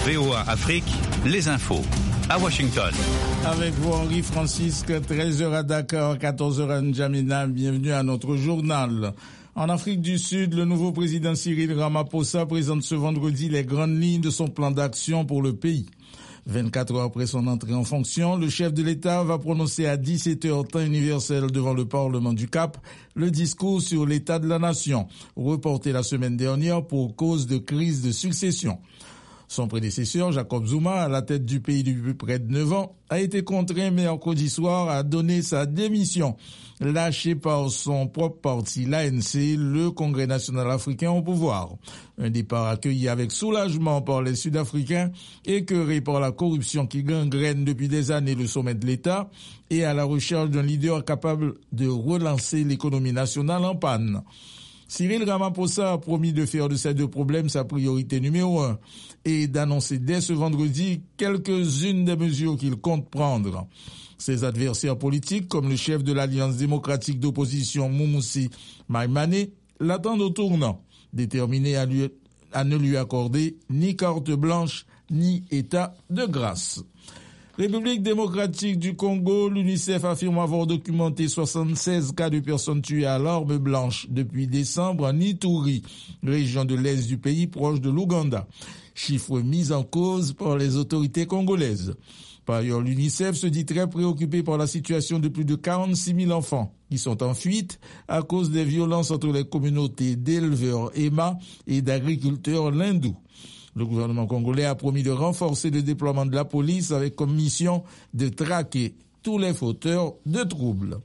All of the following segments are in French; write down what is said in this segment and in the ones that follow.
VOA Afrique, les infos. À Washington. Avec vous, Henri Francisque, 13h à Dakar, 14h à N'Djamena. Bienvenue à notre journal. En Afrique du Sud, le nouveau président Cyril Ramaphosa présente ce vendredi les grandes lignes de son plan d'action pour le pays. 24 heures après son entrée en fonction, le chef de l'État va prononcer à 17h temps universel devant le Parlement du Cap le discours sur l'état de la nation, reporté la semaine dernière pour cause de crise de succession. Son prédécesseur, Jacob Zuma, à la tête du pays depuis près de 9 ans, a été contraint mercredi soir à donner sa démission, lâchée par son propre parti, l'ANC, le Congrès national africain au pouvoir. Un départ accueilli avec soulagement par les Sud-Africains, écœurés par la corruption qui gangrène depuis des années le sommet de l'État et à la recherche d'un leader capable de relancer l'économie nationale en panne. Cyril Ramaphosa a promis de faire de ces deux problèmes sa priorité numéro 1 et d'annoncer dès ce vendredi quelques-unes des mesures qu'il compte prendre. Ses adversaires politiques, comme le chef de l'Alliance démocratique d'opposition Moumoussi Maïmane, l'attendent au tournant, déterminés à ne lui accorder ni carte blanche ni état de grâce. République démocratique du Congo, l'UNICEF affirme avoir documenté 76 cas de personnes tuées à l'arme blanche depuis décembre en Ituri, région de l'est du pays proche de l'Ouganda. Chiffre mis en cause par les autorités congolaises. Par ailleurs, l'UNICEF se dit très préoccupé par la situation de plus de 46 000 enfants qui sont en fuite à cause des violences entre les communautés d'éleveurs Ema et d'agriculteurs Lindou. Le gouvernement congolais a promis de renforcer le déploiement de la police avec comme mission de traquer tous les fauteurs de troubles.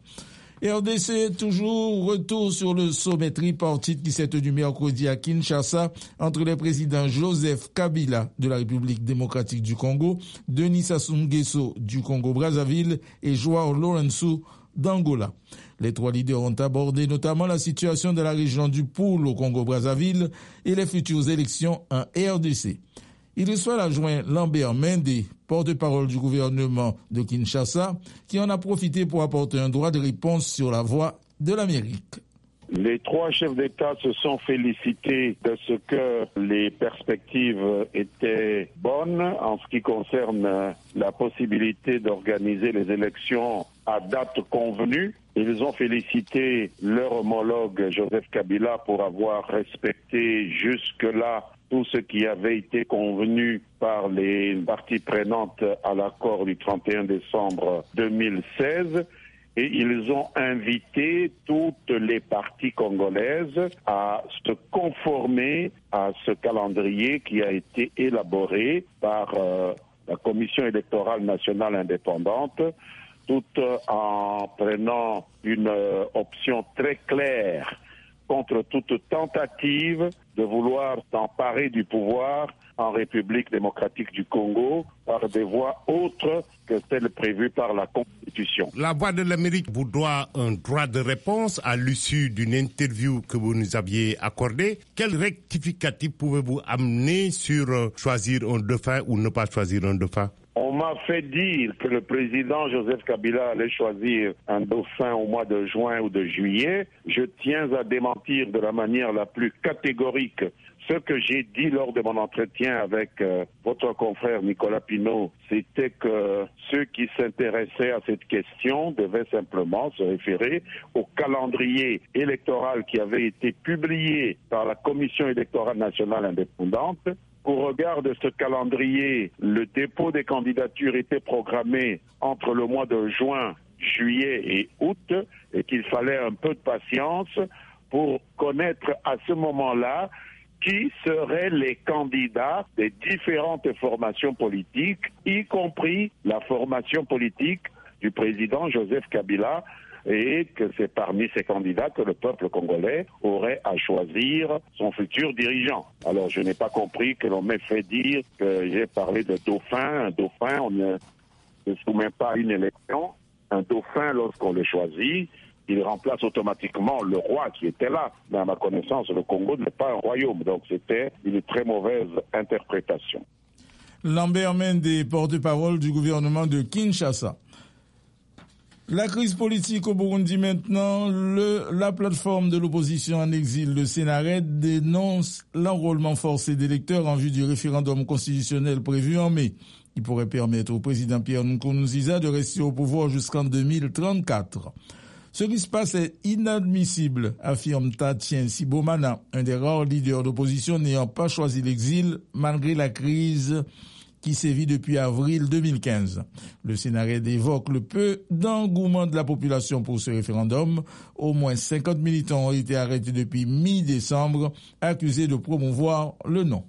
RDC, toujours retour sur le sommet tripartite qui s'est tenu mercredi à Kinshasa entre les présidents Joseph Kabila de la République démocratique du Congo, Denis Sassou Nguesso du Congo-Brazzaville et Joao Lourenço d'Angola. Les trois leaders ont abordé notamment la situation de la région du Poul au Congo-Brazzaville et les futures élections en RDC. Il reçoit l'adjoint Lambert Mende, porte-parole du gouvernement de Kinshasa, qui en a profité pour apporter un droit de réponse sur la voie de l'Amérique. Les trois chefs d'État se sont félicités de ce que les perspectives étaient bonnes en ce qui concerne la possibilité d'organiser les élections à date convenue. Ils ont félicité leur homologue Joseph Kabila pour avoir respecté jusque-là tout ce qui avait été convenu par les parties prenantes à l'accord du 31 décembre 2016. Et ils ont invité toutes les parties congolaises à se conformer à ce calendrier qui a été élaboré par la Commission électorale nationale indépendante, tout en prenant une option très claire contre toute tentative de vouloir s'emparer du pouvoir en République démocratique du Congo par des voies autres que celles prévues par la Constitution. La Voix de l'Amérique vous doit un droit de réponse à l'issue d'une interview que vous nous aviez accordée. Quel rectificatif pouvez-vous amener sur choisir un dauphin ou ne pas choisir un dauphin? On m'a fait dire que le président Joseph Kabila allait choisir un dauphin au mois de juin ou de juillet. Je tiens à démentir de la manière la plus catégorique ce que j'ai dit lors de mon entretien avec votre confrère Nicolas Pinault, c'était que ceux qui s'intéressaient à cette question devaient simplement se référer au calendrier électoral qui avait été publié par la Commission électorale nationale indépendante. Au regard de ce calendrier, le dépôt des candidatures était programmé entre le mois de juin, juillet et août, et qu'il fallait un peu de patience pour connaître à ce moment-là qui seraient les candidats des différentes formations politiques, y compris la formation politique du président Joseph Kabila, et que c'est parmi ces candidats que le peuple congolais aurait à choisir son futur dirigeant. Alors je n'ai pas compris que l'on m'ait fait dire que j'ai parlé de dauphin. Un dauphin, on ne se soumet pas à une élection. Un dauphin, lorsqu'on le choisit, il remplace automatiquement le roi qui était là. Mais à ma connaissance, le Congo n'est pas un royaume, donc c'était une très mauvaise interprétation. Lambert Mende, porte-parole du gouvernement de Kinshasa. La crise politique au Burundi maintenant, la plateforme de l'opposition en exil, le Sénared, dénonce l'enrôlement forcé d'électeurs en vue du référendum constitutionnel prévu en mai. Il pourrait permettre au président Pierre Nkurunziza de rester au pouvoir jusqu'en 2034. Ce qui se passe est inadmissible, affirme Tatien Sibomana, un des rares leaders d'opposition n'ayant pas choisi l'exil malgré la crise qui sévit depuis avril 2015. Le Sénared évoque le peu d'engouement de la population pour ce référendum. Au moins 50 militants ont été arrêtés depuis mi-décembre, accusés de promouvoir le non.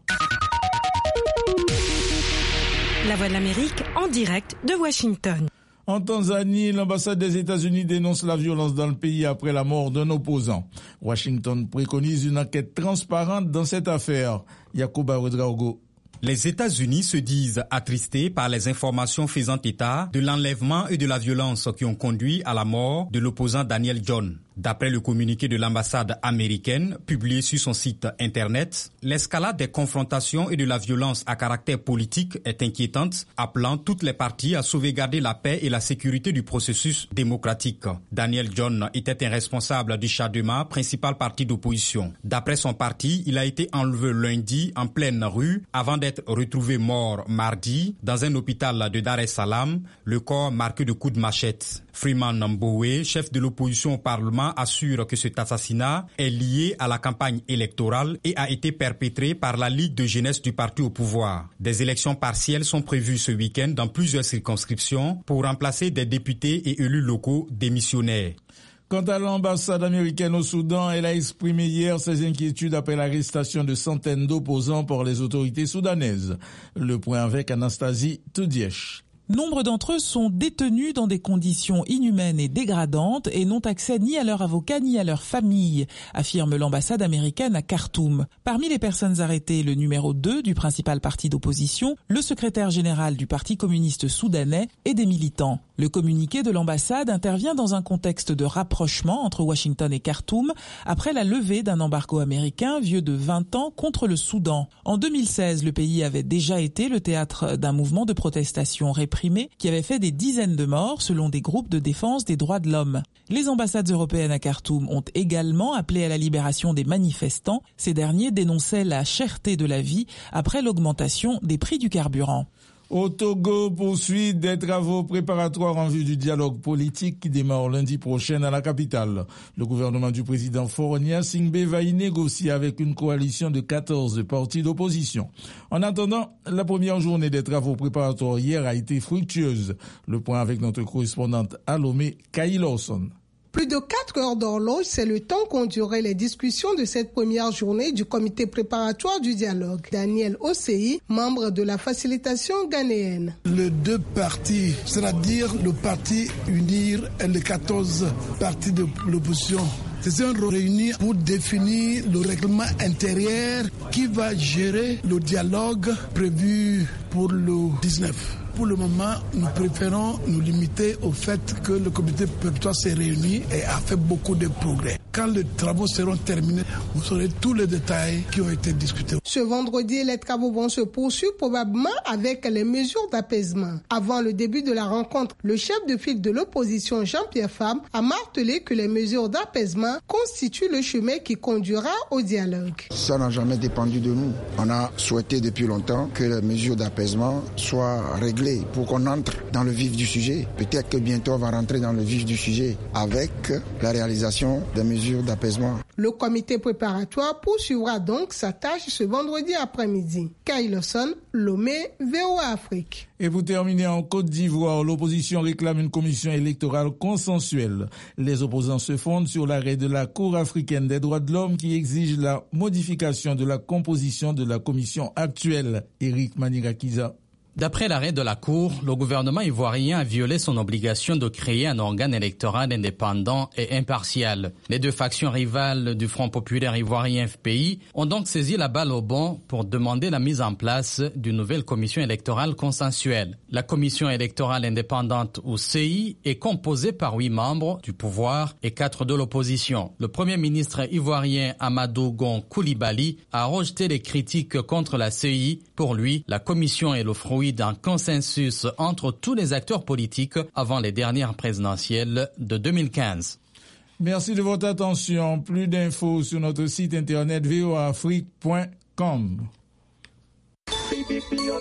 La Voix de l'Amérique en direct de Washington. En Tanzanie, l'ambassade des États-Unis dénonce la violence dans le pays après la mort d'un opposant. Washington préconise une enquête transparente dans cette affaire. Yacouba Ouedraogo. Les États-Unis se disent attristés par les informations faisant état de l'enlèvement et de la violence qui ont conduit à la mort de l'opposant Daniel John. D'après le communiqué de l'ambassade américaine publié sur son site internet, l'escalade des confrontations et de la violence à caractère politique est inquiétante, appelant toutes les parties à sauvegarder la paix et la sécurité du processus démocratique. Daniel John était un responsable du Chadema, principal parti d'opposition. D'après son parti, il a été enlevé lundi en pleine rue avant d'être retrouvé mort mardi dans un hôpital de Dar es Salaam, le corps marqué de coups de machette. Freeman Mbowe, chef de l'opposition au Parlement, assure que cet assassinat est lié à la campagne électorale et a été perpétré par la Ligue de jeunesse du parti au pouvoir. Des élections partielles sont prévues ce week-end dans plusieurs circonscriptions pour remplacer des députés et élus locaux démissionnaires. Quant à l'ambassade américaine au Soudan, elle a exprimé hier ses inquiétudes après l'arrestation de centaines d'opposants par les autorités soudanaises. Le point avec Anastasie Toudièche. Nombre d'entre eux sont détenus dans des conditions inhumaines et dégradantes et n'ont accès ni à leur avocat ni à leur famille, affirme l'ambassade américaine à Khartoum. Parmi les personnes arrêtées, le numéro 2 du principal parti d'opposition, le secrétaire général du Parti communiste soudanais et des militants. Le communiqué de l'ambassade intervient dans un contexte de rapprochement entre Washington et Khartoum après la levée d'un embargo américain vieux de 20 ans contre le Soudan. En 2016, le pays avait déjà été le théâtre d'un mouvement de protestation réprimé qui avait fait des dizaines de morts selon des groupes de défense des droits de l'homme. Les ambassades européennes à Khartoum ont également appelé à la libération des manifestants. Ces derniers dénonçaient la cherté de la vie après l'augmentation des prix du carburant. Au Togo, poursuite des travaux préparatoires en vue du dialogue politique qui démarre lundi prochain à la capitale. Le gouvernement du président Faure Gnassingbé va y négocier avec une coalition de 14 partis d'opposition. En attendant, la première journée des travaux préparatoires hier a été fructueuse. Le point avec notre correspondante à Lomé, Kay Lawson. Plus de 4 heures d'horloge, c'est le temps qu'ont duré les discussions de cette première journée du comité préparatoire du dialogue. Daniel Osei, membre de la facilitation ghanéenne. Les deux partis, c'est-à-dire le parti UNIR et les 14 partis de l'opposition, se sont réunis pour définir le règlement intérieur qui va gérer le dialogue prévu pour le 19. Pour le moment, nous préférons nous limiter au fait que le comité préparatoire s'est réuni et a fait beaucoup de progrès. Quand les travaux seront terminés, vous saurez tous les détails qui ont été discutés. Ce vendredi, les travaux vont se poursuivre probablement avec les mesures d'apaisement. Avant le début de la rencontre, le chef de file de l'opposition, Jean-Pierre Fabre, a martelé que les mesures d'apaisement constituent le chemin qui conduira au dialogue. Ça n'a jamais dépendu de nous. On a souhaité depuis longtemps que les mesures d'apaisement soient réglées pour qu'on entre dans le vif du sujet. Peut-être que bientôt on va rentrer dans le vif du sujet avec la réalisation des mesures d'apaisement. Le comité préparatoire poursuivra donc sa tâche ce vendredi après-midi. Kay Lawson, Lomé, VOA Afrique. Et pour terminer, en Côte d'Ivoire, l'opposition réclame une commission électorale consensuelle. Les opposants se fondent sur l'arrêt de la Cour africaine des droits de l'homme qui exige la modification de la composition de la commission actuelle. Éric Manirakiza. D'après l'arrêt de la Cour, le gouvernement ivoirien a violé son obligation de créer un organe électoral indépendant et impartial. Les deux factions rivales du Front populaire ivoirien FPI ont donc saisi la balle au bond pour demander la mise en place d'une nouvelle commission électorale consensuelle. La commission électorale indépendante ou CI est composée par 8 membres du pouvoir et 4 de l'opposition. Le premier ministre ivoirien Amadou Gon Coulibaly a rejeté les critiques contre la CI. Pour lui, la commission est le fruit fruit d'un consensus entre tous les acteurs politiques avant les dernières présidentielles de 2015. Merci de votre attention. Plus d'infos sur notre site internet voaafrique.com.